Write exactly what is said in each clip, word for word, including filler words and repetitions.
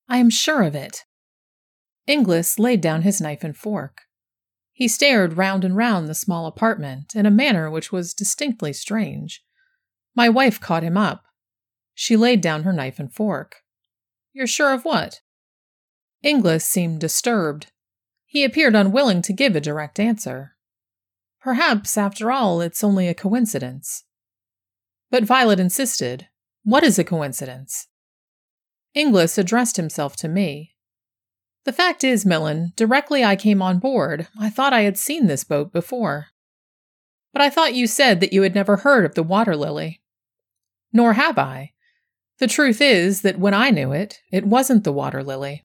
I am sure of it. Inglis laid down his knife and fork. He stared round and round the small apartment in a manner which was distinctly strange. My wife caught him up. She laid down her knife and fork. You're sure of what? Inglis seemed disturbed. He appeared unwilling to give a direct answer. Perhaps, after all, it's only a coincidence. But Violet insisted. What is a coincidence? Inglis addressed himself to me. The fact is, Millen, directly I came on board, I thought I had seen this boat before. But I thought you said that you had never heard of the Water Lily. Nor have I. The truth is that when I knew it, it wasn't the Water Lily.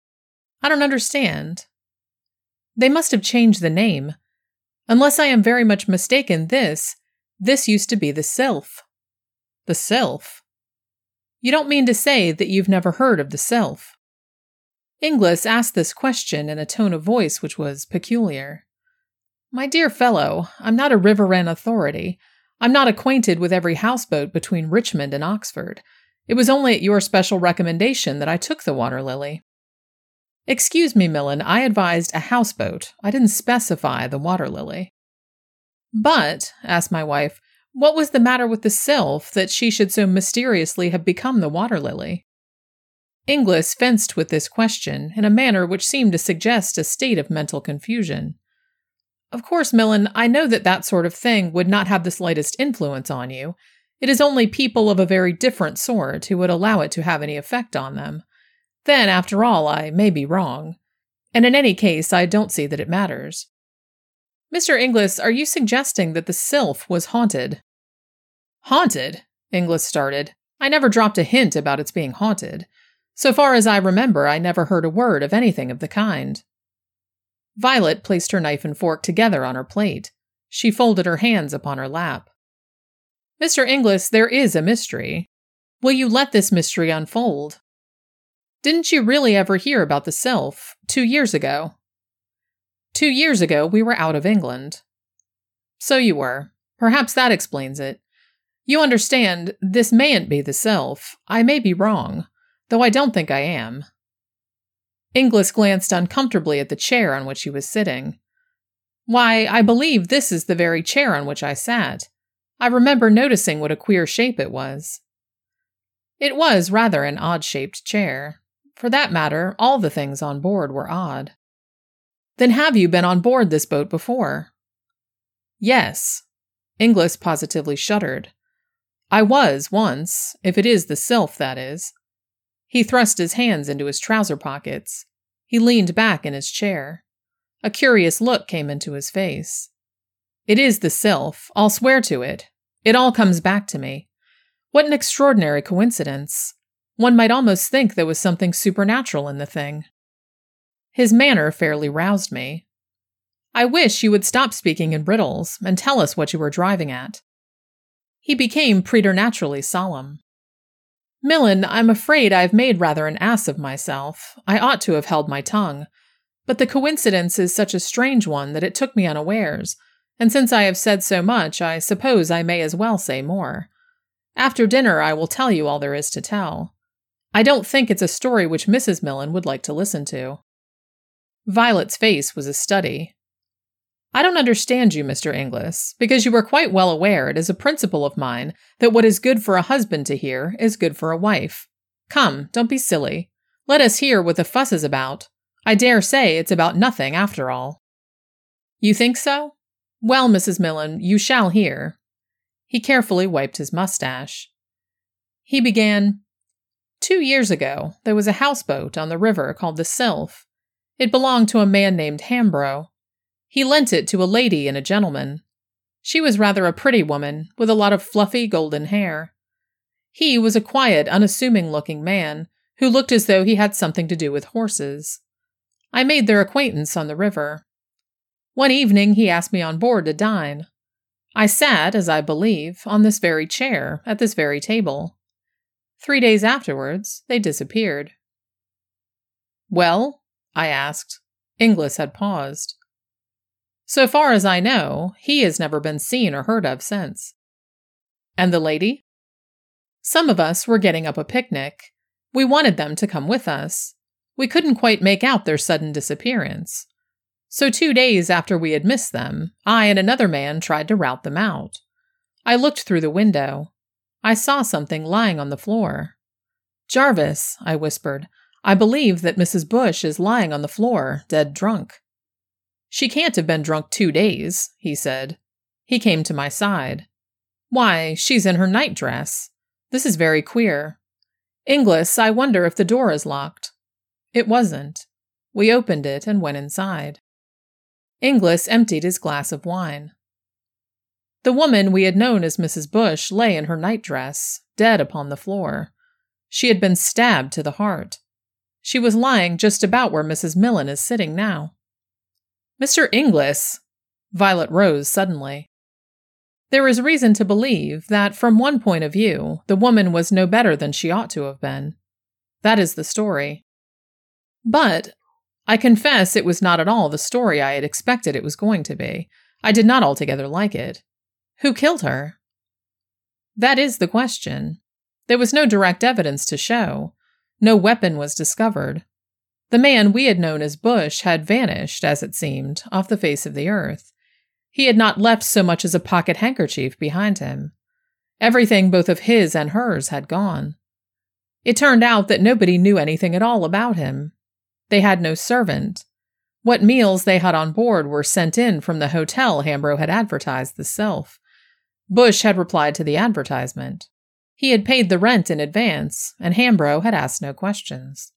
I don't understand. They must have changed the name. Unless I am very much mistaken, this, this used to be the Sylph. The Sylph? You don't mean to say that you've never heard of the Sylph? Inglis asked this question in a tone of voice which was peculiar. My dear fellow, I'm not a river-wren authority. I'm not acquainted with every houseboat between Richmond and Oxford. It was only at your special recommendation that I took the Water Lily. Excuse me, Millen, I advised a houseboat. I didn't specify the Water Lily. But, asked my wife, what was the matter with the Sylph that she should so mysteriously have become the Water Lily? Inglis fenced with this question in a manner which seemed to suggest a state of mental confusion. Of course, Millen, I know that that sort of thing would not have the slightest influence on you. It is only people of a very different sort who would allow it to have any effect on them. Then, after all, I may be wrong. And in any case, I don't see that it matters. Mister Inglis, are you suggesting that the Sylph was haunted? Haunted? Inglis started. I never dropped a hint about its being haunted. So far as I remember, I never heard a word of anything of the kind. Violet placed her knife and fork together on her plate. She folded her hands upon her lap. Mister Inglis, there is a mystery. Will you let this mystery unfold? Didn't you really ever hear about the Sylph two years ago? Two years ago, we were out of England. So you were. Perhaps that explains it. You understand, this mayn't be the Sylph. I may be wrong, though I don't think I am. Inglis glanced uncomfortably at the chair on which he was sitting. Why, I believe this is the very chair on which I sat. I remember noticing what a queer shape it was. It was rather an odd-shaped chair. For that matter, all the things on board were odd. Then have you been on board this boat before? Yes. Inglis positively shuddered. I was, once, if it is the Sylph, that is. He thrust his hands into his trouser pockets. He leaned back in his chair. A curious look came into his face. It is the Sylph, I'll swear to it. It all comes back to me. What an extraordinary coincidence. One might almost think there was something supernatural in the thing. His manner fairly roused me. I wish you would stop speaking in riddles and tell us what you were driving at. He became preternaturally solemn. Millen, I'm afraid I've made rather an ass of myself. I ought to have held my tongue. But the coincidence is such a strange one that it took me unawares, and since I have said so much, I suppose I may as well say more. After dinner, I will tell you all there is to tell. I don't think it's a story which Missus Millen would like to listen to. Violet's face was a study. I don't understand you, Mister Inglis, because you are quite well aware it is a principle of mine that what is good for a husband to hear is good for a wife. Come, don't be silly. Let us hear what the fuss is about. I dare say it's about nothing, after all. You think so? Well, Missus Millen, you shall hear. He carefully wiped his mustache. He began, Two years ago, there was a houseboat on the river called the Sylph. It belonged to a man named Hambro. He lent it to a lady and a gentleman. She was rather a pretty woman, with a lot of fluffy golden hair. He was a quiet, unassuming-looking man, who looked as though he had something to do with horses. I made their acquaintance on the river. One evening he asked me on board to dine. I sat, as I believe, on this very chair, at this very table. Three days afterwards, they disappeared. Well? I asked. Inglis had paused. So far as I know, he has never been seen or heard of since. And the lady? Some of us were getting up a picnic. We wanted them to come with us. We couldn't quite make out their sudden disappearance. So two days after we had missed them, I and another man tried to rout them out. I looked through the window. I saw something lying on the floor. "Jarvis," I whispered, "I believe that Missus Bush is lying on the floor, dead drunk." "She can't have been drunk two days," he said. He came to my side. "Why, she's in her nightdress. This is very queer. Inglis, I wonder if the door is locked." It wasn't. We opened it and went inside. Inglis emptied his glass of wine. The woman we had known as Missus Bush lay in her nightdress, dead upon the floor. She had been stabbed to the heart. She was lying just about where Missus Millen is sitting now. "Mister Inglis!" Violet rose suddenly. There is reason to believe that, from one point of view, the woman was no better than she ought to have been. That is the story. But I confess it was not at all the story I had expected it was going to be. I did not altogether like it. Who killed her? That is the question. There was no direct evidence to show. No weapon was discovered. The man we had known as Bush had vanished, as it seemed, off the face of the earth. He had not left so much as a pocket handkerchief behind him. Everything both of his and hers had gone. It turned out that nobody knew anything at all about him. They had no servant. What meals they had on board were sent in from the hotel Hambro had advertised the Sylph. Bush had replied to the advertisement. He had paid the rent in advance, and Hambro had asked no questions.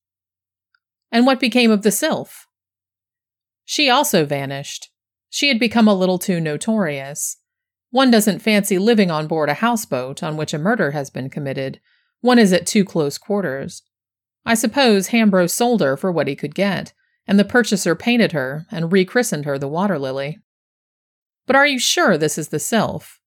And what became of the Sylph? She also vanished. She had become a little too notorious. One doesn't fancy living on board a houseboat on which a murder has been committed. One is at too close quarters. I suppose Hambro sold her for what he could get, and the purchaser painted her and rechristened her the Water Lily. But are you sure this is the Sylph?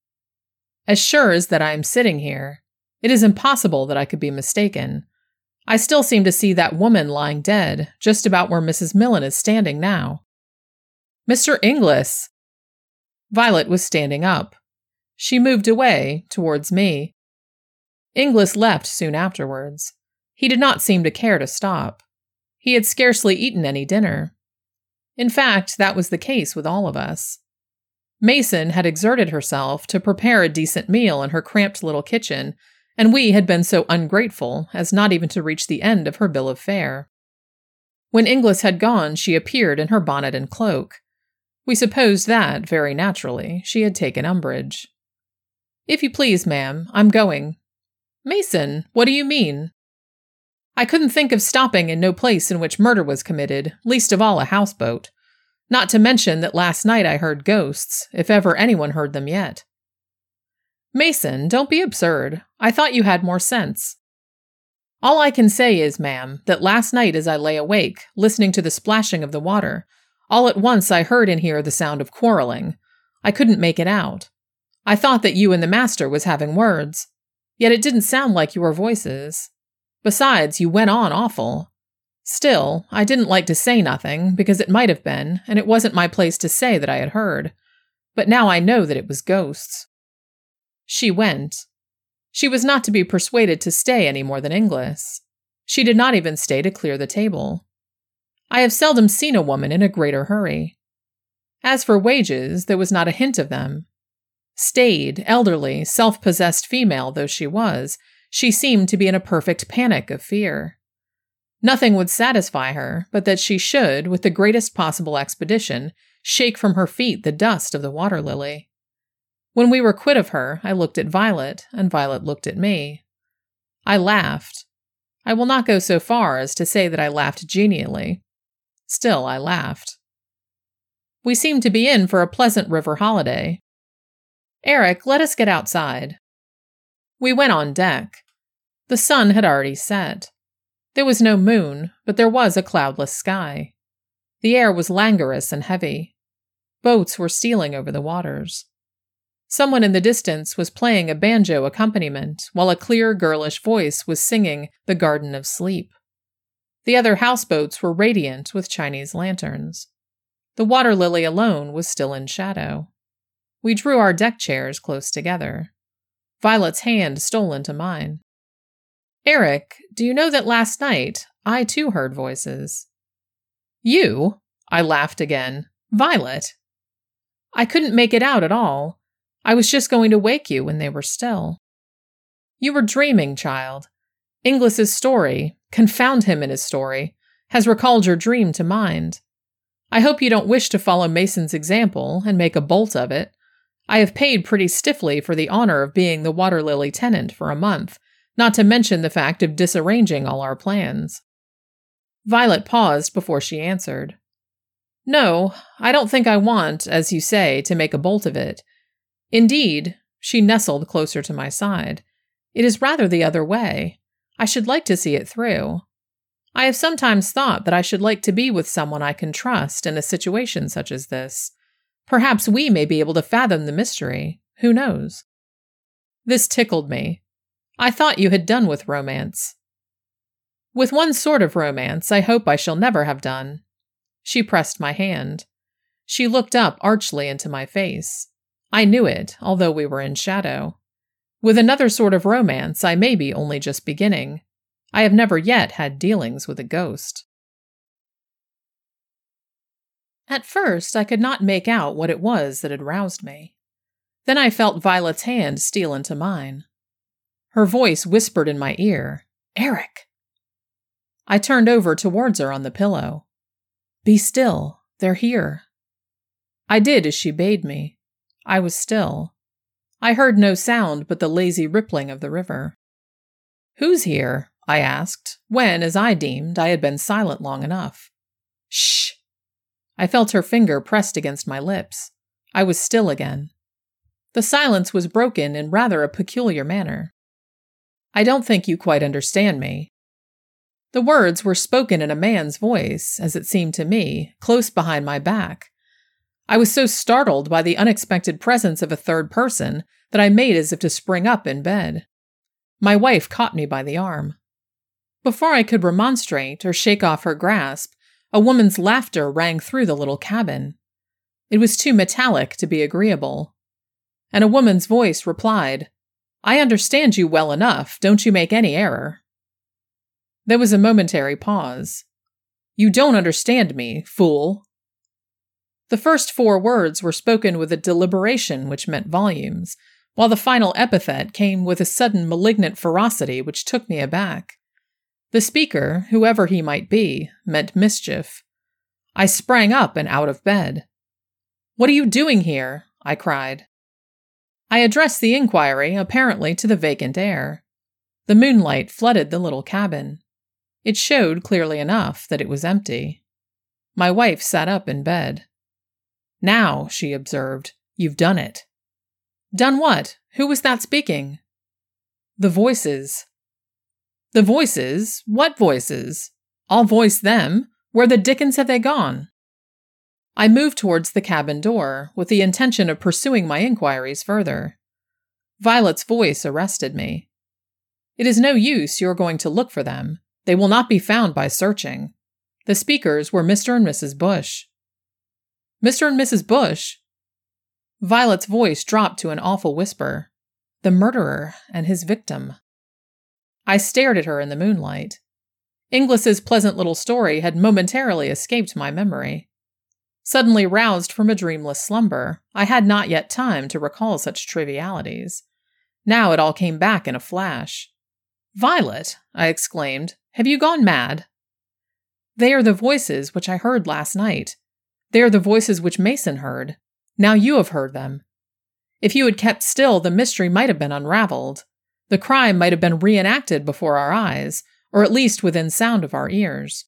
As sure as that I am sitting here. It is impossible that I could be mistaken. I still seem to see that woman lying dead, just about where Missus Millen is standing now. "Mister Inglis!" Violet was standing up. She moved away, towards me. Inglis left soon afterwards. He did not seem to care to stop. He had scarcely eaten any dinner. In fact, that was the case with all of us. Mason had exerted herself to prepare a decent meal in her cramped little kitchen, and we had been so ungrateful as not even to reach the end of her bill of fare. When Inglis had gone, she appeared in her bonnet and cloak. We supposed that, very naturally, she had taken umbrage. "If you please, ma'am, I'm going." "Mason, what do you mean?" "I couldn't think of stopping in no place in which murder was committed, least of all a houseboat. Not to mention that last night I heard ghosts, if ever anyone heard them yet." "Mason, don't be absurd. I thought you had more sense." "All I can say is, ma'am, that last night as I lay awake, listening to the splashing of the water, all at once I heard in here the sound of quarreling. I couldn't make it out. I thought that you and the master was having words. Yet it didn't sound like your voices. Besides, you went on awful. Still, I didn't like to say nothing, because it might have been, and it wasn't my place to say that I had heard. But now I know that it was ghosts." She went. She was not to be persuaded to stay any more than Inglis. She did not even stay to clear the table. I have seldom seen a woman in a greater hurry. As for wages, there was not a hint of them. Staid, elderly, self-possessed female though she was, she seemed to be in a perfect panic of fear. Nothing would satisfy her but that she should, with the greatest possible expedition, shake from her feet the dust of the Water Lily. When we were quit of her, I looked at Violet, and Violet looked at me. I laughed. I will not go so far as to say that I laughed genially. Still, I laughed. We seemed to be in for a pleasant river holiday. "Eric, let us get outside." We went on deck. The sun had already set. There was no moon, but there was a cloudless sky. The air was languorous and heavy. Boats were stealing over the waters. Someone in the distance was playing a banjo accompaniment, while a clear, girlish voice was singing The Garden of Sleep. The other houseboats were radiant with Chinese lanterns. The Water Lily alone was still in shadow. We drew our deck chairs close together. Violet's hand stole into mine. Eric, do you know that last night I too heard voices? You? I laughed again. Violet. I couldn't make it out at all. I was just going to wake you when they were still. You were dreaming, child. Inglis's story, confound him in his story, has recalled your dream to mind. I hope you don't wish to follow Mason's example and make a bolt of it. I have paid pretty stiffly for the honor of being the Water Lily tenant for a month, not to mention the fact of disarranging all our plans. Violet paused before she answered. No, I don't think I want, as you say, to make a bolt of it. Indeed, she nestled closer to my side. It is rather the other way. I should like to see it through. I have sometimes thought that I should like to be with someone I can trust in a situation such as this. Perhaps we may be able to fathom the mystery. Who knows? This tickled me. I thought you had done with romance. With one sort of romance, I hope I shall never have done. She pressed my hand. She looked up archly into my face. I knew it, although we were in shadow. With another sort of romance, I may be only just beginning. I have never yet had dealings with a ghost. At first, I could not make out what it was that had roused me. Then I felt Violet's hand steal into mine. Her voice whispered in my ear, Eric! I turned over towards her on the pillow. Be still, they're here. I did as she bade me. I was still. I heard no sound but the lazy rippling of the river. Who's here? I asked, when, as I deemed, I had been silent long enough. Shh! I felt her finger pressed against my lips. I was still again. The silence was broken in rather a peculiar manner. I don't think you quite understand me. The words were spoken in a man's voice, as it seemed to me, close behind my back. I was so startled by the unexpected presence of a third person that I made as if to spring up in bed. My wife caught me by the arm. Before I could remonstrate or shake off her grasp, a woman's laughter rang through the little cabin. It was too metallic to be agreeable. And a woman's voice replied, I understand you well enough, don't you make any error. There was a momentary pause. You don't understand me, fool. The first four words were spoken with a deliberation which meant volumes, while the final epithet came with a sudden malignant ferocity which took me aback. The speaker, whoever he might be, meant mischief. I sprang up and out of bed. What are you doing here? I cried. I addressed the inquiry, apparently, to the vacant air. The moonlight flooded the little cabin. It showed clearly enough that it was empty. My wife sat up in bed. Now, she observed, you've done it. Done what? Who was that speaking? The voices. The voices? What voices? I'll voice them. Where the dickens have they gone? I moved towards the cabin door, with the intention of pursuing my inquiries further. Violet's voice arrested me. It is no use your going to look for them. They will not be found by searching. The speakers were Mister and Missus Bush. Mister and Missus Bush? Violet's voice dropped to an awful whisper. The murderer and his victim. I stared at her in the moonlight. Inglis's pleasant little story had momentarily escaped my memory. Suddenly roused from a dreamless slumber, I had not yet time to recall such trivialities. Now it all came back in a flash. Violet, I exclaimed, have you gone mad? They are the voices which I heard last night. They are the voices which Mason heard. Now you have heard them. If you had kept still, the mystery might have been unraveled. The crime might have been reenacted before our eyes, or at least within sound of our ears.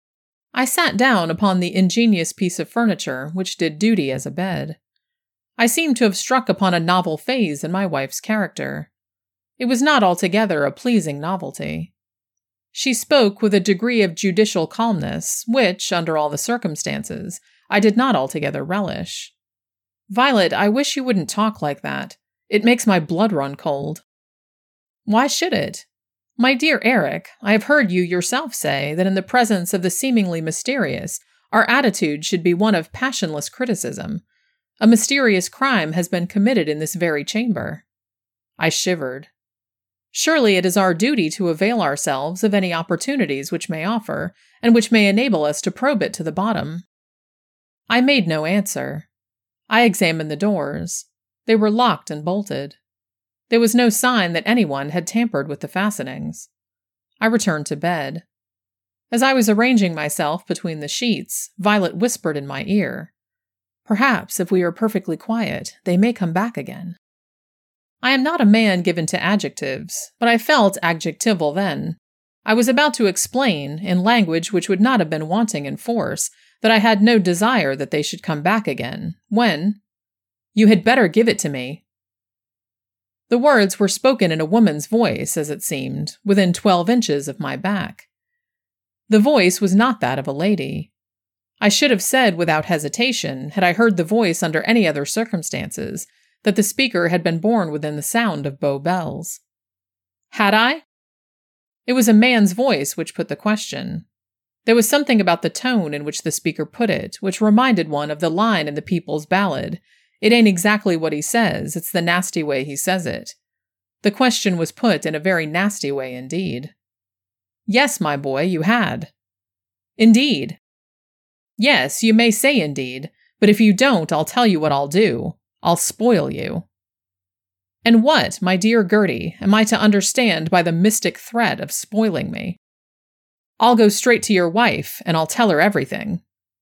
I sat down upon the ingenious piece of furniture which did duty as a bed. I seemed to have struck upon a novel phase in my wife's character. It was not altogether a pleasing novelty. She spoke with a degree of judicial calmness, which, under all the circumstances, I did not altogether relish. Violet, I wish you wouldn't talk like that. It makes my blood run cold. Why should it? My dear Eric, I have heard you yourself say that in the presence of the seemingly mysterious, our attitude should be one of passionless criticism. A mysterious crime has been committed in this very chamber. I shivered. Surely it is our duty to avail ourselves of any opportunities which may offer, and which may enable us to probe it to the bottom. I made no answer. I examined the doors. They were locked and bolted. There was no sign that anyone had tampered with the fastenings. I returned to bed. As I was arranging myself between the sheets, Violet whispered in my ear, "Perhaps, if we are perfectly quiet, they may come back again." I am not a man given to adjectives, but I felt adjectival then. I was about to explain, in language which would not have been wanting in force, that I had no desire that they should come back again, when, "You had better give it to me." The words were spoken in a woman's voice, as it seemed, within twelve inches of my back. The voice was not that of a lady. I should have said without hesitation, had I heard the voice under any other circumstances, that the speaker had been born within the sound of Bow Bells. Had I? It was a man's voice which put the question. There was something about the tone in which the speaker put it, which reminded one of the line in the People's Ballad, "It ain't exactly what he says, it's the nasty way he says it." The question was put in a very nasty way indeed. "Yes, my boy, you had." "Indeed?" "Yes, you may say indeed, but if you don't, I'll tell you what I'll do. I'll spoil you." "And what, my dear Gertie, am I to understand by the mystic threat of spoiling me?" "I'll go straight to your wife, and I'll tell her everything."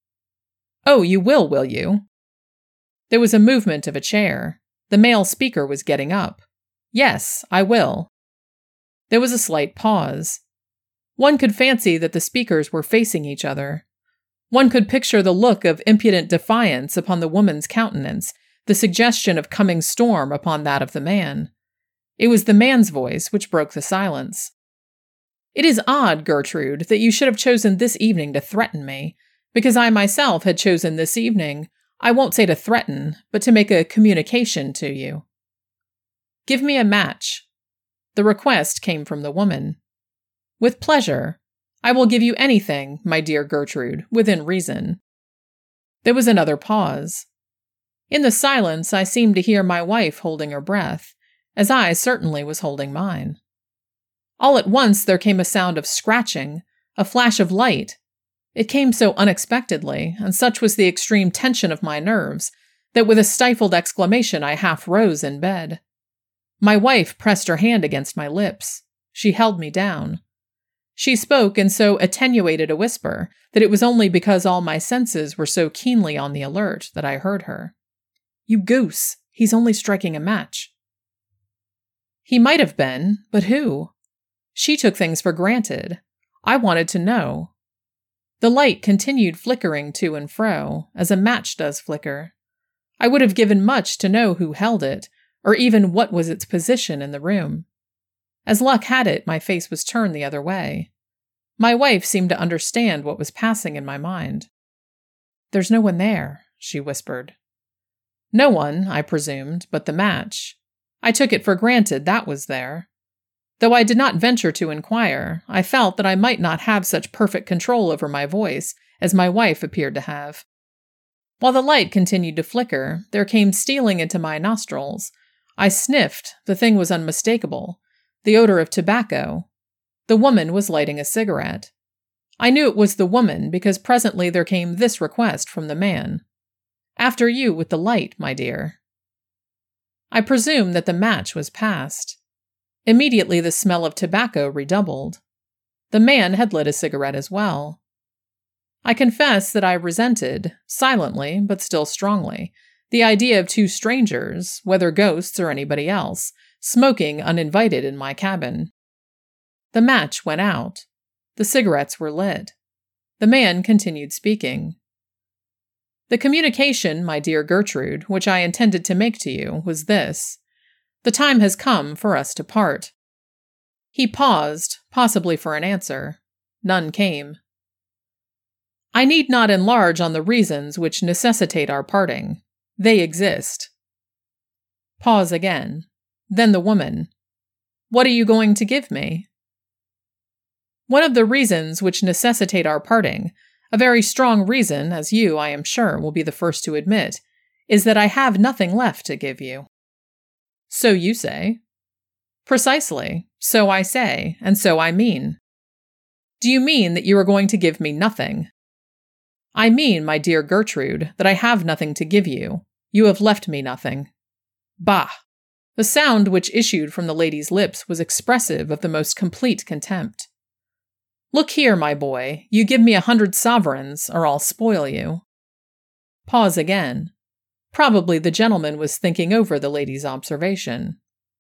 "Oh, you will, will you?" There was a movement of a chair. The male speaker was getting up. "Yes, I will." There was a slight pause. One could fancy that the speakers were facing each other. One could picture the look of impudent defiance upon the woman's countenance, the suggestion of coming storm upon that of the man. It was the man's voice which broke the silence. "It is odd, Gertrude, that you should have chosen this evening to threaten me, because I myself had chosen this evening, I won't say to threaten, but to make a communication to you." "Give me a match." The request came from the woman. "With pleasure. I will give you anything, my dear Gertrude, within reason." There was another pause. In the silence, I seemed to hear my wife holding her breath, as I certainly was holding mine. All at once there came a sound of scratching, a flash of light. It came so unexpectedly, and such was the extreme tension of my nerves, that with a stifled exclamation I half rose in bed. My wife pressed her hand against my lips. She held me down. She spoke in so attenuated a whisper that it was only because all my senses were so keenly on the alert that I heard her. "You goose! He's only striking a match." He might have been, but who? She took things for granted. I wanted to know. The light continued flickering to and fro, as a match does flicker. I would have given much to know who held it, or even what was its position in the room. As luck had it, my face was turned the other way. My wife seemed to understand what was passing in my mind. "There's no one there," she whispered. No one, I presumed, but the match. I took it for granted that was there. Though I did not venture to inquire, I felt that I might not have such perfect control over my voice as my wife appeared to have. While the light continued to flicker, there came stealing into my nostrils. I sniffed. The thing was unmistakable. The odor of tobacco. The woman was lighting a cigarette. I knew it was the woman because presently there came this request from the man. "After you with the light, my dear." I presumed that the match was past. Immediately the smell of tobacco redoubled. The man had lit a cigarette as well. I confess that I resented, silently but still strongly, the idea of two strangers, whether ghosts or anybody else, smoking uninvited in my cabin. The match went out. The cigarettes were lit. The man continued speaking. "The communication, my dear Gertrude, which I intended to make to you, was this. The time has come for us to part." He paused, possibly for an answer. None came. "I need not enlarge on the reasons which necessitate our parting. They exist." Pause again. Then the woman. "What are you going to give me?" "One of the reasons which necessitate our parting, a very strong reason, as you, I am sure, will be the first to admit, is that I have nothing left to give you." "So you say." "Precisely. So I say, and so I mean. Do you mean that you are going to give me nothing? I mean, my dear Gertrude, that I have nothing to give you. You have left me nothing. Bah! The sound which issued from the lady's lips was expressive of the most complete contempt. Look here, my boy, you give me a hundred sovereigns, or I'll spoil you. Pause again. Probably the gentleman was thinking over the lady's observation.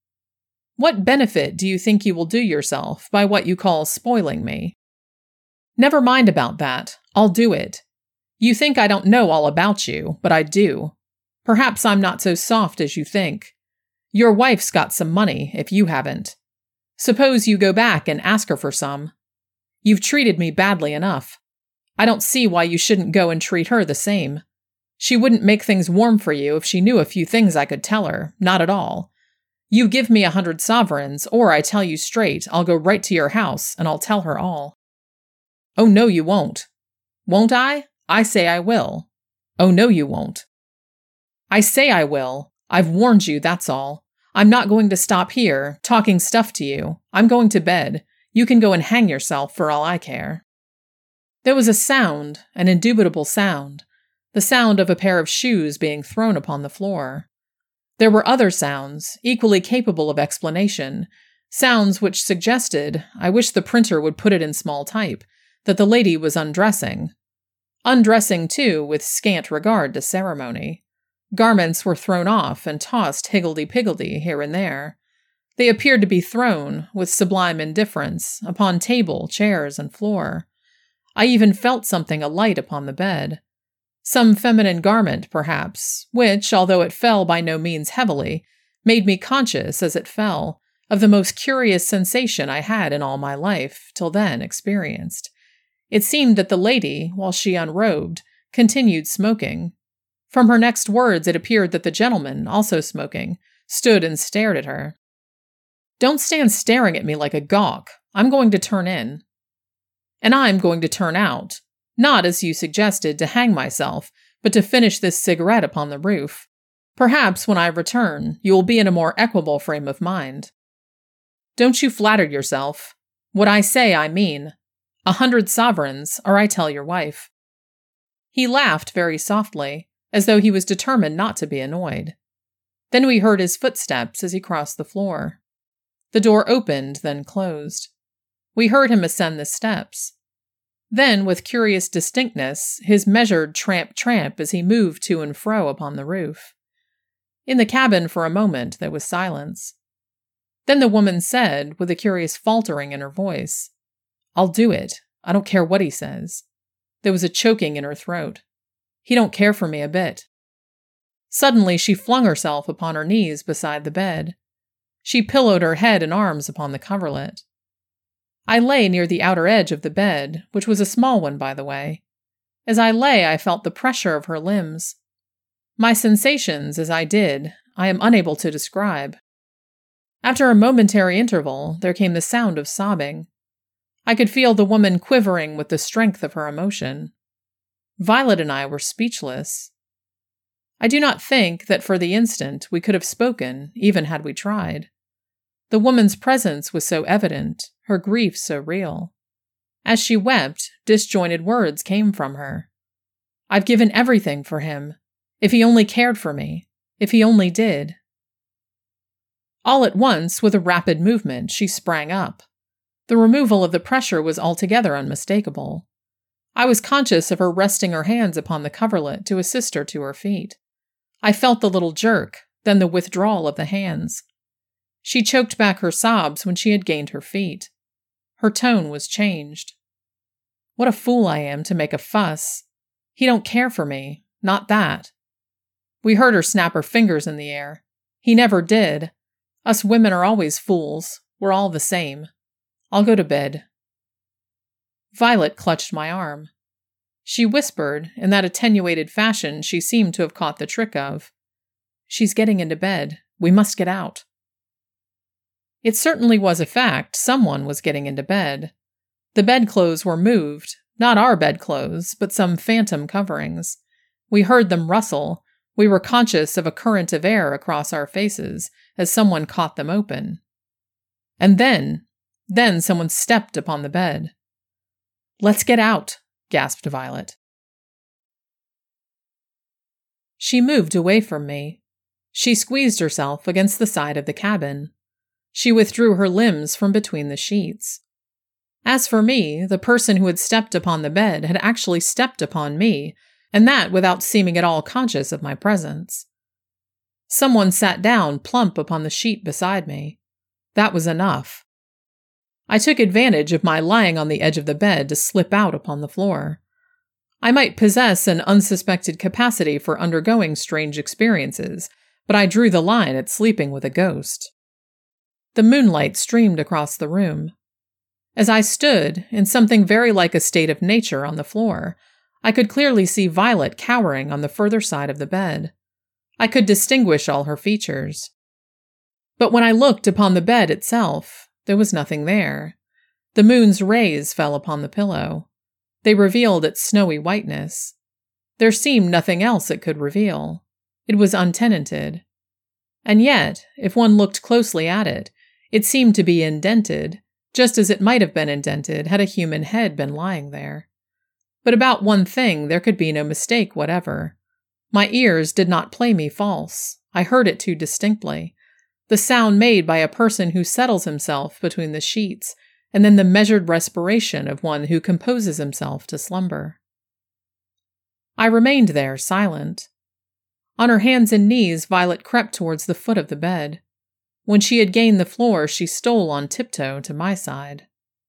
What benefit do you think you will do yourself by what you call spoiling me? Never mind about that. I'll do it. You think I don't know all about you, but I do. Perhaps I'm not so soft as you think. Your wife's got some money, if you haven't. Suppose you go back and ask her for some. You've treated me badly enough. I don't see why you shouldn't go and treat her the same. She wouldn't make things warm for you if she knew a few things I could tell her, not at all. You give me a hundred sovereigns, or I tell you straight, I'll go right to your house, and I'll tell her all. Oh, no, you won't. Won't I? I say I will. Oh, no, you won't. I say I will. I've warned you, that's all. I'm not going to stop here, talking stuff to you. I'm going to bed. You can go and hang yourself for all I care. There was a sound, an indubitable sound, the sound of a pair of shoes being thrown upon the floor. There were other sounds, equally capable of explanation, sounds which suggested, I wish the printer would put it in small type, that the lady was undressing. Undressing, too, with scant regard to ceremony. Garments were thrown off and tossed higgledy-piggledy here and there. They appeared to be thrown, with sublime indifference, upon table, chairs, and floor. I even felt something alight upon the bed. Some feminine garment, perhaps, which, although it fell by no means heavily, made me conscious, as it fell, of the most curious sensation I had in all my life, till then, experienced. It seemed that the lady, while she unrobed, continued smoking. From her next words it appeared that the gentleman, also smoking, stood and stared at her. Don't stand staring at me like a gawk. I'm going to turn in. And I'm going to turn out. Not, as you suggested, to hang myself, but to finish this cigarette upon the roof. Perhaps when I return, you will be in a more equable frame of mind. Don't you flatter yourself. What I say I mean. A hundred sovereigns, or I tell your wife. He laughed very softly, as though he was determined not to be annoyed. Then we heard his footsteps as he crossed the floor. The door opened, then closed. We heard him ascend the steps. Then, with curious distinctness, his measured tramp-tramp as he moved to and fro upon the roof. In the cabin for a moment there was silence. Then the woman said, with a curious faltering in her voice, I'll do it. I don't care what he says. There was a choking in her throat. He don't care for me a bit. Suddenly she flung herself upon her knees beside the bed. She pillowed her head and arms upon the coverlet. I lay near the outer edge of the bed, which was a small one, by the way. As I lay, I felt the pressure of her limbs. My sensations, as I did, I am unable to describe. After a momentary interval, there came the sound of sobbing. I could feel the woman quivering with the strength of her emotion. Violet and I were speechless. I do not think that for the instant we could have spoken, even had we tried. The woman's presence was so evident, her grief so real. As she wept, disjointed words came from her. I've given everything for him. If he only cared for me. If he only did. All at once, with a rapid movement, she sprang up. The removal of the pressure was altogether unmistakable. I was conscious of her resting her hands upon the coverlet to assist her to her feet. I felt the little jerk, then the withdrawal of the hands. She choked back her sobs when she had gained her feet. Her tone was changed. What a fool I am to make a fuss. He don't care for me, not that. We heard her snap her fingers in the air. He never did. Us women are always fools. We're all the same. I'll go to bed. Violet clutched my arm. She whispered, in that attenuated fashion she seemed to have caught the trick of, She's getting into bed. We must get out. It certainly was a fact someone was getting into bed. The bedclothes were moved, not our bedclothes, but some phantom coverings. We heard them rustle. We were conscious of a current of air across our faces as someone caught them open. And then, then someone stepped upon the bed. "Let's get out," gasped Violet. She moved away from me. She squeezed herself against the side of the cabin. She withdrew her limbs from between the sheets. As for me, the person who had stepped upon the bed had actually stepped upon me, and that without seeming at all conscious of my presence. Someone sat down plump upon the sheet beside me. That was enough. I took advantage of my lying on the edge of the bed to slip out upon the floor. I might possess an unsuspected capacity for undergoing strange experiences, but I drew the line at sleeping with a ghost. The moonlight streamed across the room. As I stood, in something very like a state of nature on the floor, I could clearly see Violet cowering on the further side of the bed. I could distinguish all her features. But when I looked upon the bed itself, there was nothing there. The moon's rays fell upon the pillow. They revealed its snowy whiteness. There seemed nothing else it could reveal. It was untenanted. And yet, if one looked closely at it, it seemed to be indented, just as it might have been indented had a human head been lying there. But about one thing there could be no mistake whatever. My ears did not play me false. I heard it too distinctly. The sound made by a person who settles himself between the sheets, and then the measured respiration of one who composes himself to slumber. I remained there, silent. On her hands and knees, Violet crept towards the foot of the bed. When she had gained the floor, she stole on tiptoe to my side.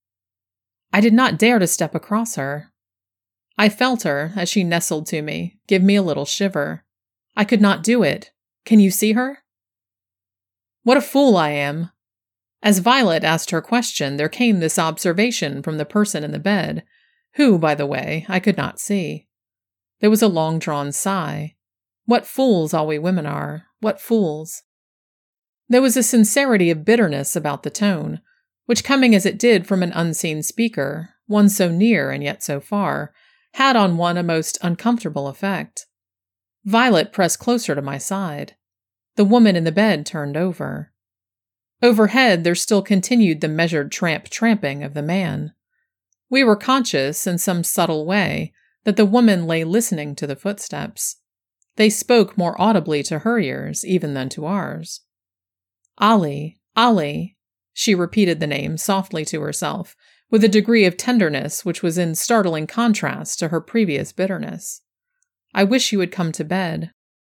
I did not dare to step across her. I felt her, as she nestled to me, give me a little shiver. I could not do it. Can you see her? What a fool I am! As Violet asked her question, there came this observation from the person in the bed, who, by the way, I could not see. There was a long-drawn sigh. What fools all we women are! What fools! There was a sincerity of bitterness about the tone, which, coming as it did from an unseen speaker, one so near and yet so far, had on one a most uncomfortable effect. Violet pressed closer to my side. The woman in the bed turned over. Overhead there still continued the measured tramp-tramping of the man. We were conscious, in some subtle way, that the woman lay listening to the footsteps. They spoke more audibly to her ears even than to ours. "Ali, Ali," she repeated the name softly to herself, with a degree of tenderness which was in startling contrast to her previous bitterness. "I wish you would come to bed."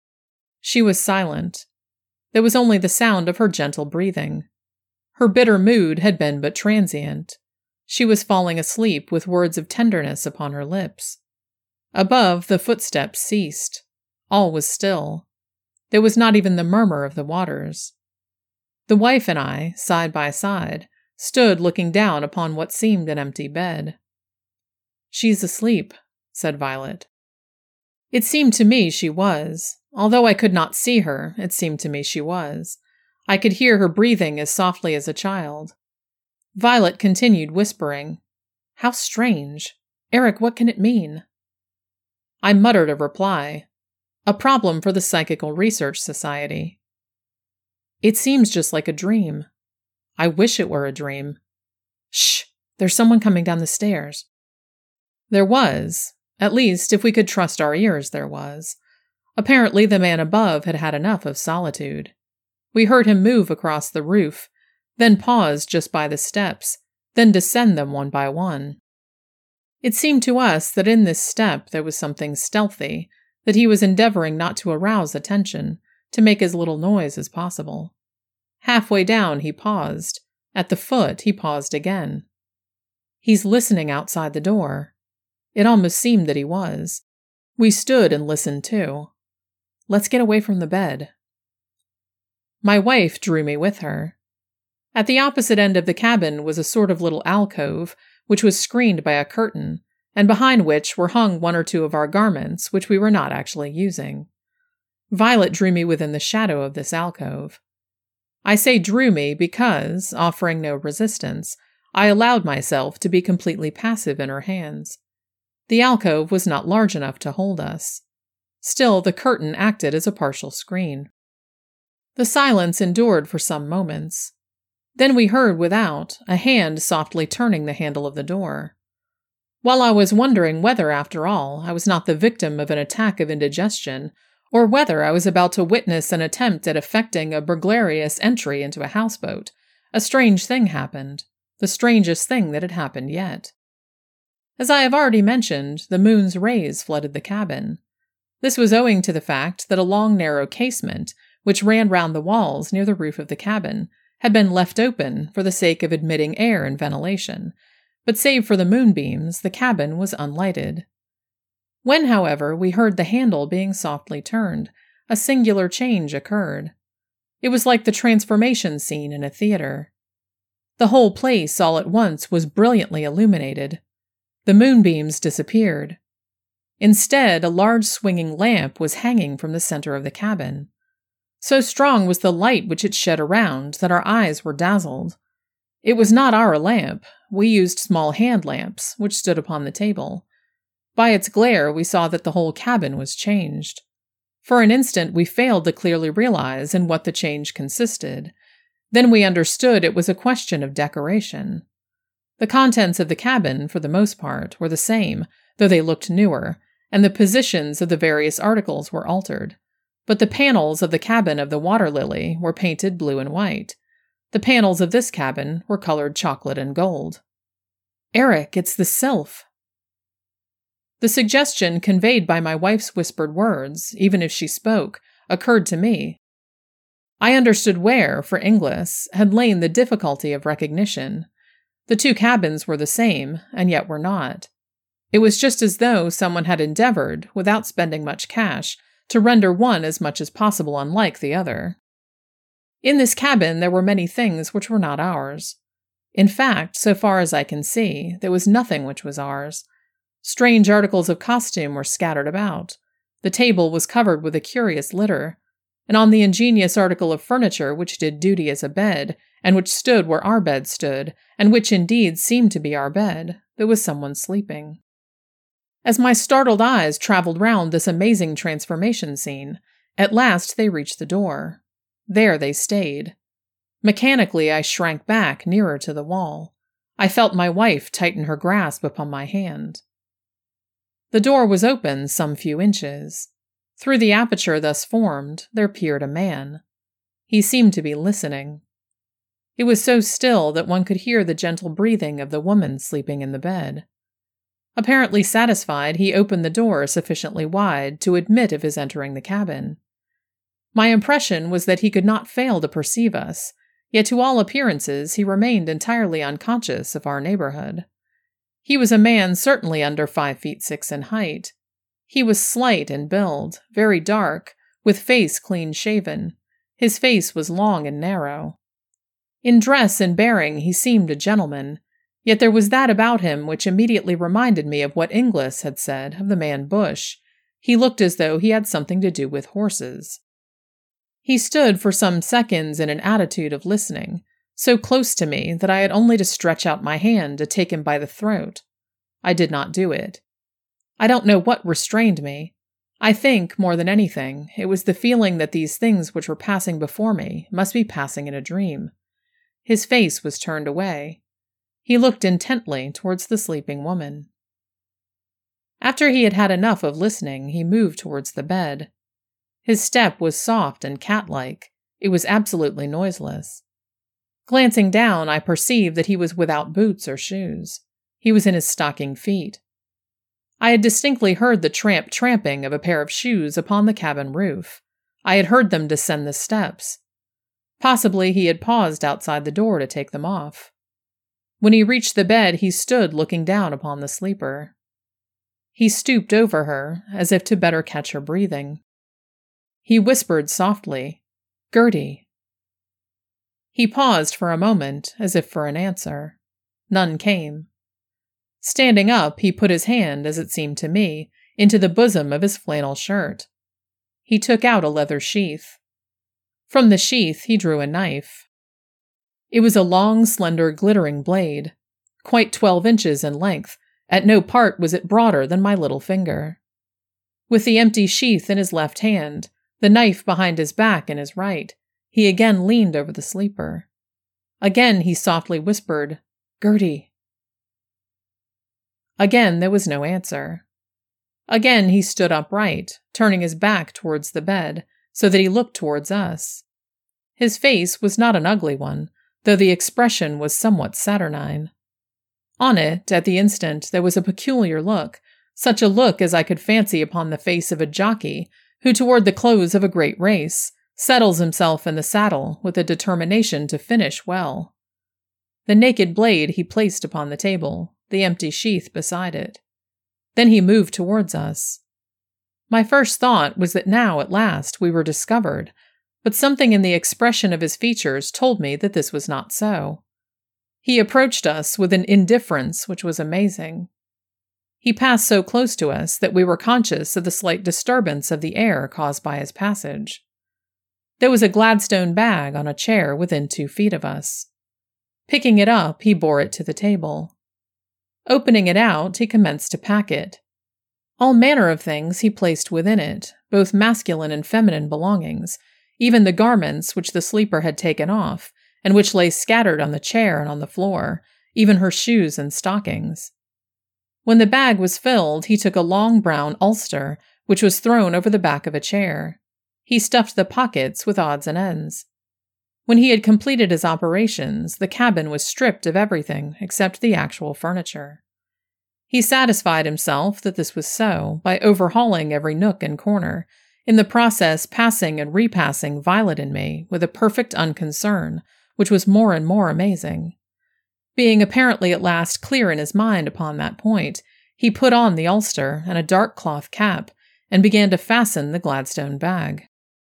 She was silent. There was only the sound of her gentle breathing. Her bitter mood had been but transient. She was falling asleep with words of tenderness upon her lips. Above, the footsteps ceased. All was still. There was not even the murmur of the waters. The wife and I, side by side, stood looking down upon what seemed an empty bed. "She's asleep," said Violet. It seemed to me she was. Although I could not see her, it seemed to me she was. I could hear her breathing as softly as a child. Violet continued whispering, "How strange! Eric, what can it mean?" I muttered a reply. A problem for the Psychical Research Society. "It seems just like a dream. I wish it were a dream. Shh! There's someone coming down the stairs." There was. At least, if we could trust our ears, there was. Apparently the man above had had enough of solitude. We heard him move across the roof, then pause just by the steps, then descend them one by one. It seemed to us that in this step there was something stealthy, that he was endeavoring not to arouse attention, to make as little noise as possible. Halfway down he paused. At the foot he paused again. "He's listening outside the door." It almost seemed that he was. We stood and listened too. "Let's get away from the bed." My wife drew me with her. At the opposite end of the cabin was a sort of little alcove, which was screened by a curtain, and behind which were hung one or two of our garments, which we were not actually using. Violet drew me within the shadow of this alcove. I say drew me because, offering no resistance, I allowed myself to be completely passive in her hands. The alcove was not large enough to hold us. Still, the curtain acted as a partial screen. The silence endured for some moments. Then we heard without a hand softly turning the handle of the door. While I was wondering whether, after all, I was not the victim of an attack of indigestion, or whether I was about to witness an attempt at effecting a burglarious entry into a houseboat, a strange thing happened, the strangest thing that had happened yet. As I have already mentioned, the moon's rays flooded the cabin. This was owing to the fact that a long narrow casement, which ran round the walls near the roof of the cabin, had been left open for the sake of admitting air and ventilation, but save for the moonbeams, the cabin was unlighted. When, however, we heard the handle being softly turned, a singular change occurred. It was like the transformation scene in a theater. The whole place all at once was brilliantly illuminated. The moonbeams disappeared. Instead, a large swinging lamp was hanging from the center of the cabin. So strong was the light which it shed around that our eyes were dazzled. It was not our lamp. We used small hand lamps, which stood upon the table. By its glare, we saw that the whole cabin was changed. For an instant, we failed to clearly realize in what the change consisted. Then we understood it was a question of decoration. The contents of the cabin, for the most part, were the same, though they looked newer, and the positions of the various articles were altered. But the panels of the cabin of the Water Lily were painted blue and white. The panels of this cabin were colored chocolate and gold. "Eric, it's the sylph." The suggestion conveyed by my wife's whispered words, even if she spoke, occurred to me. I understood where, for Inglis, had lain the difficulty of recognition. The two cabins were the same, and yet were not. It was just as though someone had endeavored, without spending much cash, to render one as much as possible unlike the other. In this cabin there were many things which were not ours. In fact, so far as I can see, there was nothing which was ours. Strange articles of costume were scattered about. The table was covered with a curious litter, and on the ingenious article of furniture which did duty as a bed, and which stood where our bed stood, and which indeed seemed to be our bed, there was someone sleeping. As my startled eyes traveled round this amazing transformation scene, at last they reached the door. There they stayed. Mechanically, I shrank back nearer to the wall. I felt my wife tighten her grasp upon my hand. The door was open some few inches. Through the aperture thus formed, there peered a man. He seemed to be listening. It was so still that one could hear the gentle breathing of the woman sleeping in the bed. Apparently satisfied, he opened the door sufficiently wide to admit of his entering the cabin. My impression was that he could not fail to perceive us, yet to all appearances he remained entirely unconscious of our neighborhood. He was a man certainly under five feet six in height. He was slight in build, very dark, with face clean-shaven. His face was long and narrow. In dress and bearing he seemed a gentleman, yet there was that about him which immediately reminded me of what Inglis had said of the man Bush. He looked as though he had something to do with horses. He stood for some seconds in an attitude of listening, so close to me that I had only to stretch out my hand to take him by the throat. I did not do it. I don't know what restrained me. I think, more than anything, it was the feeling that these things which were passing before me must be passing in a dream. His face was turned away. He looked intently towards the sleeping woman. After he had had enough of listening, he moved towards the bed. His step was soft and cat-like. It was absolutely noiseless. Glancing down, I perceived that he was without boots or shoes. He was in his stocking feet. I had distinctly heard the tramp-tramping of a pair of shoes upon the cabin roof. I had heard them descend the steps. Possibly he had paused outside the door to take them off. When he reached the bed, he stood looking down upon the sleeper. He stooped over her, as if to better catch her breathing. He whispered softly, "Gertie." He paused for a moment, as if for an answer. None came. Standing up, he put his hand, as it seemed to me, into the bosom of his flannel shirt. He took out a leather sheath. From the sheath he drew a knife. It was a long, slender, glittering blade, quite twelve inches in length. At no part was it broader than my little finger. With the empty sheath in his left hand, the knife behind his back in his right, he again leaned over the sleeper. Again he softly whispered, "Gertie." Again there was no answer. Again he stood upright, turning his back towards the bed, so that he looked towards us. His face was not an ugly one, though the expression was somewhat saturnine. On it, at the instant, there was a peculiar look, such a look as I could fancy upon the face of a jockey who, toward the close of a great race, settles himself in the saddle with a determination to finish well. The naked blade he placed upon the table, the empty sheath beside it. Then he moved towards us. My first thought was that now, at last, we were discovered, but something in the expression of his features told me that this was not so. He approached us with an indifference which was amazing. He passed so close to us that we were conscious of the slight disturbance of the air caused by his passage. There was a Gladstone bag on a chair within two feet of us. Picking it up, he bore it to the table. Opening it out, he commenced to pack it. All manner of things he placed within it, both masculine and feminine belongings, even the garments which the sleeper had taken off, and which lay scattered on the chair and on the floor, even her shoes and stockings. When the bag was filled, he took a long brown ulster, which was thrown over the back of a chair. He stuffed the pockets with odds and ends. When he had completed his operations, the cabin was stripped of everything except the actual furniture. He satisfied himself that this was so by overhauling every nook and corner, in the process passing and repassing Violet and me with a perfect unconcern, which was more and more amazing. Being apparently at last clear in his mind upon that point, he put on the ulster and a dark cloth cap, and began to fasten the Gladstone bag.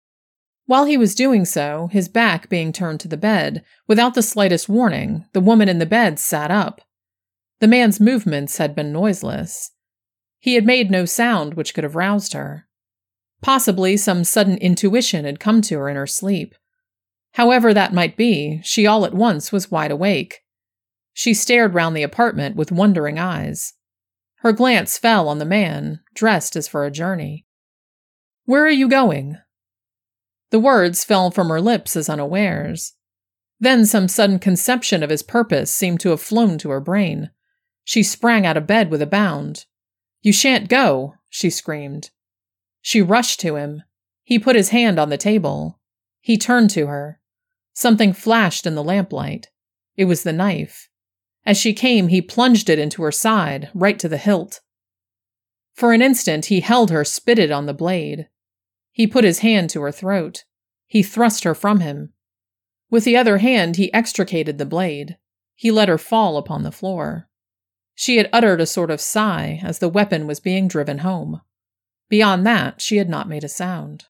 While he was doing so, his back being turned to the bed, without the slightest warning, the woman in the bed sat up. The man's movements had been noiseless. He had made no sound which could have roused her. Possibly some sudden intuition had come to her in her sleep. However that might be, she all at once was wide awake. She stared round the apartment with wondering eyes. Her glance fell on the man, dressed as for a journey. "Where are you going?" The words fell from her lips as unawares. Then some sudden conception of his purpose seemed to have flown to her brain. She sprang out of bed with a bound. "You shan't go!" she screamed. She rushed to him. He put his hand on the table. He turned to her. Something flashed in the lamplight. It was the knife. As she came, he plunged it into her side, right to the hilt. For an instant, he held her spitted on the blade. He put his hand to her throat. He thrust her from him. With the other hand, he extricated the blade. He let her fall upon the floor. She had uttered a sort of sigh as the weapon was being driven home. Beyond that, she had not made a sound.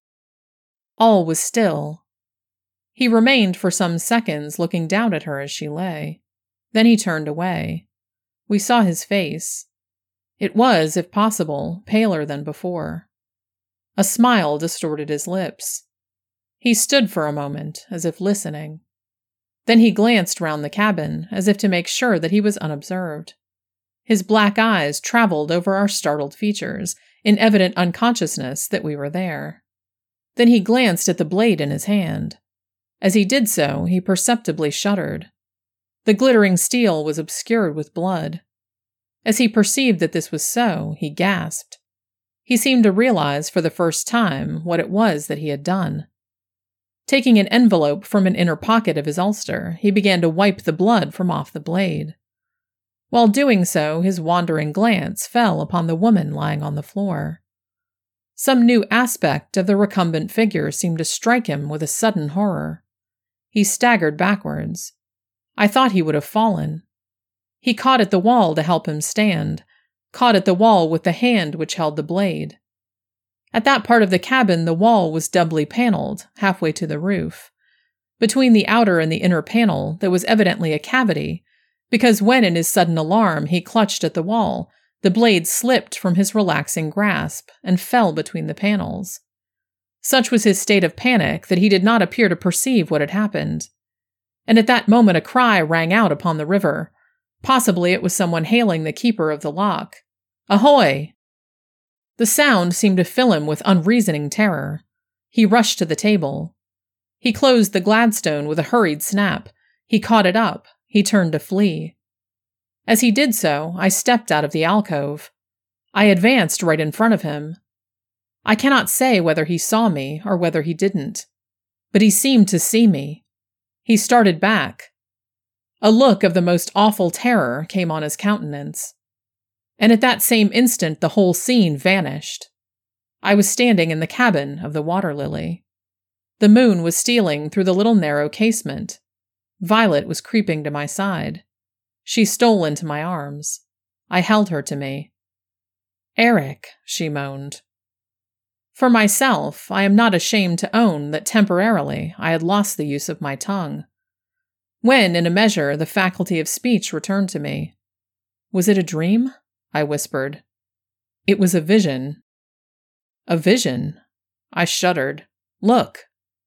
All was still. He remained for some seconds looking down at her as she lay. Then he turned away. We saw his face. It was, if possible, paler than before. A smile distorted his lips. He stood for a moment, as if listening. Then he glanced round the cabin, as if to make sure that he was unobserved. His black eyes traveled over our startled features, in evident unconsciousness that we were there. Then he glanced at the blade in his hand. As he did so, he perceptibly shuddered. The glittering steel was obscured with blood. As he perceived that this was so, he gasped. He seemed to realize for the first time what it was that he had done. Taking an envelope from an inner pocket of his ulster, he began to wipe the blood from off the blade. While doing so, his wandering glance fell upon the woman lying on the floor. Some new aspect of the recumbent figure seemed to strike him with a sudden horror. He staggered backwards. I thought he would have fallen. He caught at the wall to help him stand, caught at the wall with the hand which held the blade. At that part of the cabin, the wall was doubly paneled, halfway to the roof. Between the outer and the inner panel, there was evidently a cavity, because when in his sudden alarm he clutched at the wall, the blade slipped from his relaxing grasp and fell between the panels. Such was his state of panic that he did not appear to perceive what had happened. And at that moment a cry rang out upon the river. Possibly it was someone hailing the keeper of the lock. "Ahoy!" The sound seemed to fill him with unreasoning terror. He rushed to the table. He closed the Gladstone with a hurried snap, He caught it up. He turned to flee. As he did so, I stepped out of the alcove. I advanced right in front of him. I cannot say whether he saw me or whether he didn't, but he seemed to see me. He started back. A look of the most awful terror came on his countenance. And at that same instant the whole scene vanished. I was standing in the cabin of the Water Lily. The moon was stealing through the little narrow casement. Violet was creeping to my side. She stole into my arms. I held her to me. "Eric," she moaned. For myself, I am not ashamed to own that temporarily I had lost the use of my tongue. When, in a measure, the faculty of speech returned to me. "Was it a dream?" I whispered. "It was a vision." "A vision?" I shuddered. "Look."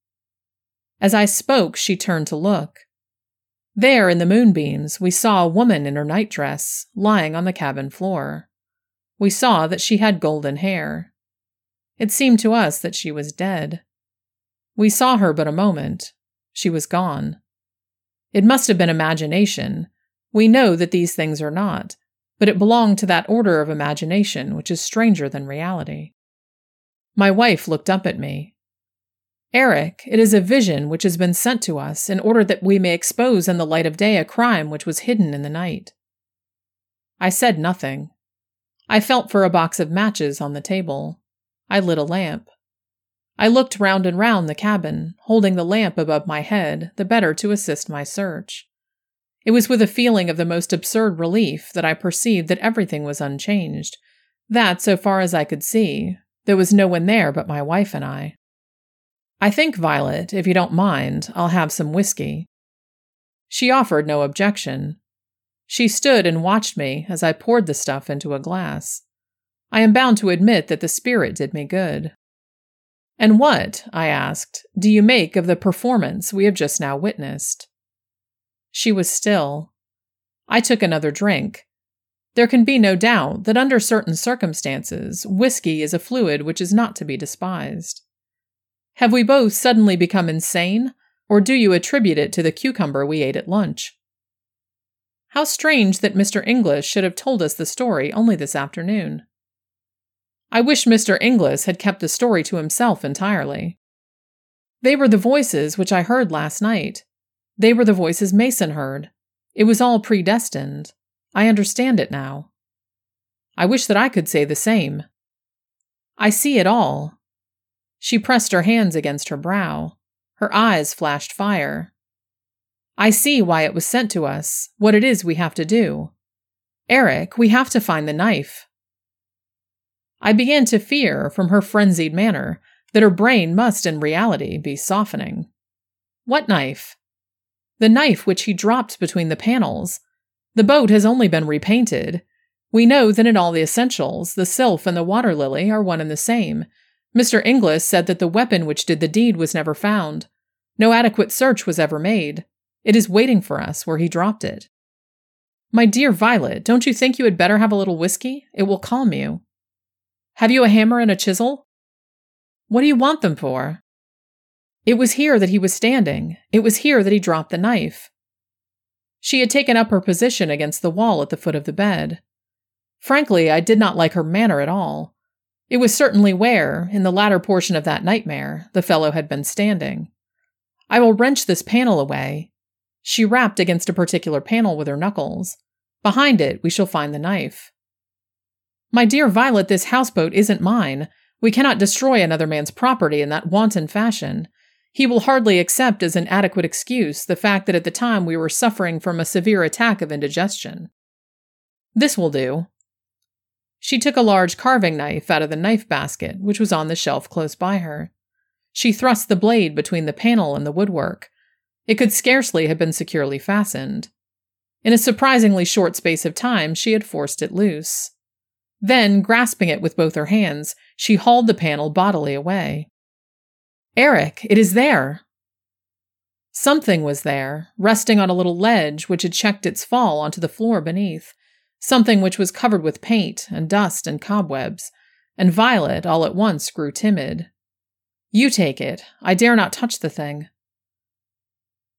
As I spoke, she turned to look. There, in the moonbeams, we saw a woman in her nightdress, lying on the cabin floor. We saw that she had golden hair. It seemed to us that she was dead. We saw her but a moment. She was gone. It must have been imagination. We know that these things are not, but it belonged to that order of imagination which is stranger than reality. My wife looked up at me. "Eric, it is a vision which has been sent to us in order that we may expose in the light of day a crime which was hidden in the night." I said nothing. I felt for a box of matches on the table. I lit a lamp. I looked round and round the cabin, holding the lamp above my head, the better to assist my search. It was with a feeling of the most absurd relief that I perceived that everything was unchanged, that, so far as I could see, there was no one there but my wife and I. "I think, Violet, if you don't mind, I'll have some whiskey." She offered no objection. She stood and watched me as I poured the stuff into a glass. I am bound to admit that the spirit did me good. "And what," I asked, "do you make of the performance we have just now witnessed?" She was still. I took another drink. There can be no doubt that under certain circumstances, whiskey is a fluid which is not to be despised. Have we both suddenly become insane, or do you attribute it to the cucumber we ate at lunch? How strange that Mister Inglis should have told us the story only this afternoon. I wish Mister Inglis had kept the story to himself entirely. They were the voices which I heard last night. They were the voices Mason heard. It was all predestined. I understand it now. I wish that I could say the same. I see it all. She pressed her hands against her brow. Her eyes flashed fire. I see why it was sent to us, what it is we have to do. Eric, we have to find the knife. I began to fear, from her frenzied manner, that her brain must in reality be softening. What knife? The knife which he dropped between the panels. The boat has only been repainted. We know that in all the essentials, the Sylph and the Water Lily are one and the same. Mister Inglis said that the weapon which did the deed was never found. No adequate search was ever made. It is waiting for us where he dropped it. My dear Violet, don't you think you had better have a little whiskey? It will calm you. Have you a hammer and a chisel? What do you want them for? It was here that he was standing. It was here that he dropped the knife. She had taken up her position against the wall at the foot of the bed. Frankly, I did not like her manner at all. It was certainly where, in the latter portion of that nightmare, the fellow had been standing. I will wrench this panel away. She rapped against a particular panel with her knuckles. Behind it, we shall find the knife. My dear Violet, this houseboat isn't mine. We cannot destroy another man's property in that wanton fashion. He will hardly accept as an adequate excuse the fact that at the time we were suffering from a severe attack of indigestion. This will do. She took a large carving knife out of the knife basket, which was on the shelf close by her. She thrust the blade between the panel and the woodwork. It could scarcely have been securely fastened. In a surprisingly short space of time, she had forced it loose. Then, grasping it with both her hands, she hauled the panel bodily away. Eric, it is there! Something was there, resting on a little ledge which had checked its fall onto the floor beneath. Something which was covered with paint and dust and cobwebs, and Violet all at once grew timid. You take it. I dare not touch the thing.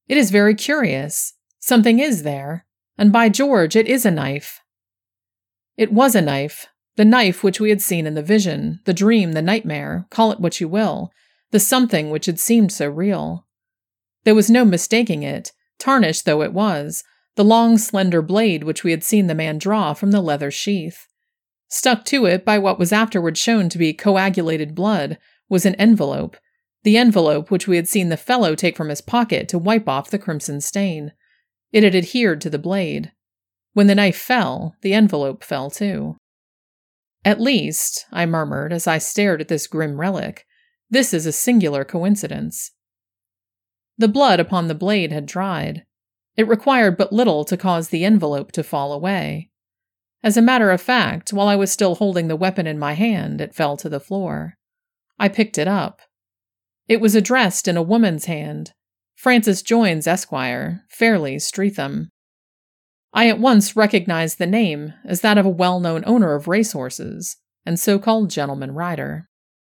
It is very curious. Something is there, and by George, it is a knife. It was a knife, the knife which we had seen in the vision, the dream, the nightmare, call it what you will, the something which had seemed so real. There was no mistaking it, tarnished though it was, the long, slender blade which we had seen the man draw from the leather sheath. Stuck to it by what was afterward shown to be coagulated blood was an envelope, the envelope which we had seen the fellow take from his pocket to wipe off the crimson stain. It had adhered to the blade. When the knife fell, the envelope fell too. At least, I murmured as I stared at this grim relic, this is a singular coincidence. The blood upon the blade had dried. It required but little to cause the envelope to fall away. As a matter of fact, while I was still holding the weapon in my hand, it fell to the floor. I picked it up. It was addressed in a woman's hand, Francis Joines, Esquire, Fairley, Streatham. I at once recognized the name as that of a well-known owner of racehorses, and so-called gentleman rider.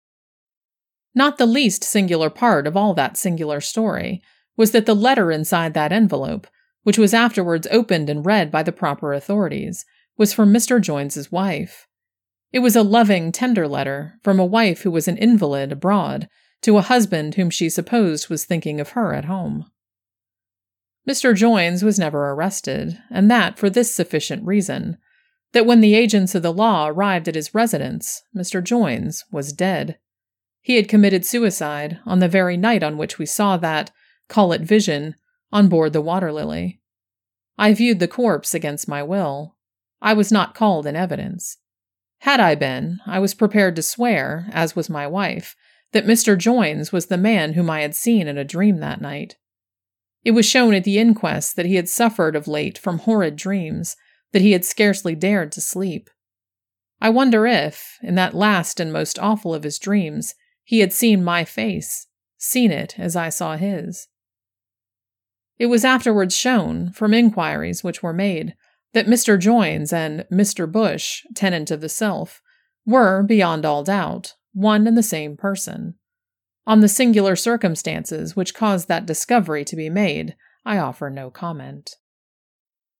Not the least singular part of all that singular story was that the letter inside that envelope, which was afterwards opened and read by the proper authorities, was from Mister Joines's wife. It was a loving, tender letter from a wife who was an invalid abroad to a husband whom she supposed was thinking of her at home. Mister Joines was never arrested, and that for this sufficient reason, that when the agents of the law arrived at his residence, Mister Joines was dead. He had committed suicide on the very night on which we saw that, call it vision, on board the Water Lily. I viewed the corpse against my will. I was not called in evidence. Had I been, I was prepared to swear, as was my wife, that Mister Joines was the man whom I had seen in a dream that night. It was shown at the inquest that he had suffered of late from horrid dreams, that he had scarcely dared to sleep. I wonder if, in that last and most awful of his dreams, he had seen my face, seen it as I saw his. It was afterwards shown, from inquiries which were made, that Mister Joines and Mister Bush, tenant of the Self, were, beyond all doubt, one and the same person. On the singular circumstances which caused that discovery to be made, I offer no comment.